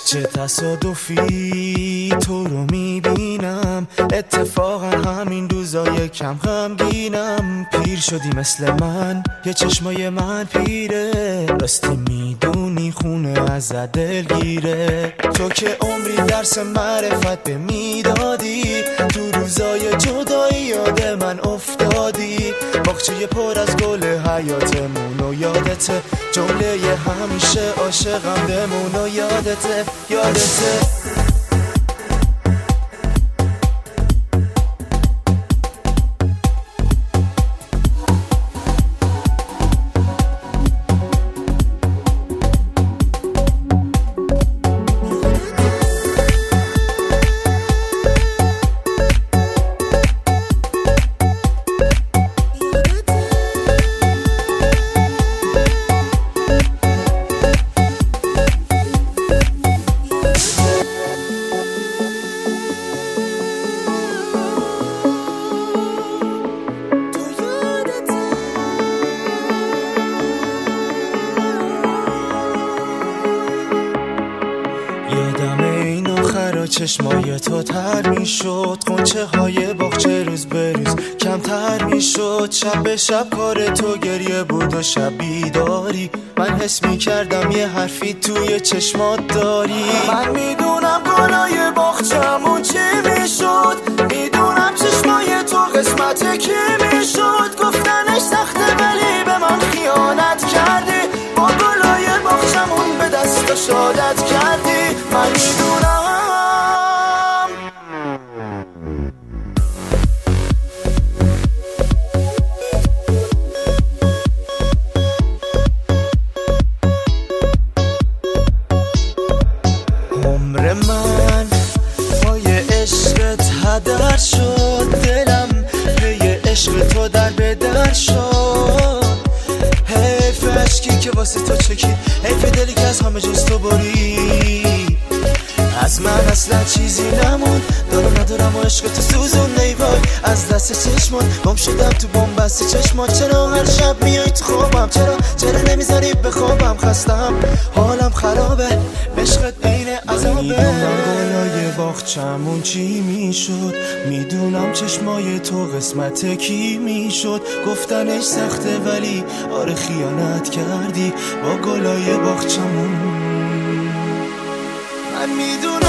چه تصادفی تو رو میبینم، اتفاقا همین روزای کم غمگینم. پیر شدی مثل من، یه چشمای من پیره، راستی میدونی خونه از دلگیره. تو که عمری درس معرفت به میدادی، تو روزای جدایی یاد من افتادی. باغچه پر از گل حیاتمون و یادته، جمله همیشه عاشقم بمون و یادته. یادم این آخرا چشمای تو تر می شد، غنچه های باغچه روز به روز کمتر می شد. شب به شب کار تو گریه بود و شب بیداری، من حس می کردم یه حرفی توی چشمات داری. من میدونم گلای باغچمون چی می شد، میدونم چشمای تو قسمت کی می شد. گفتنش سخته ولی به من خیانت کردی، با گلای باغچمون به دست شادت کردی. من میدونم عمر من پای عشقت هدر شد، دلم پی عشق تو در به در شد. حیف عشقی که واسه تو چکید، حیف دلی که از همه جز تو برید. از من اصلا چیزی نمون، دارم ندارم و عشق تو سوزون. نیوای از دست چشمات گم شدم تو بن‌بست چشمات. چرا هر شب میای تو خوابم، چرا نمیذاری بخوابم؟ خستم حالم خرابه، عشقت عین عذابه. میدونم گلای باغچمون چی میشد، میدونم چشمای تو قسمت کی میشد. گفتنش سخته ولی آره خیانت کردی با گلای باغچمون. من میدونم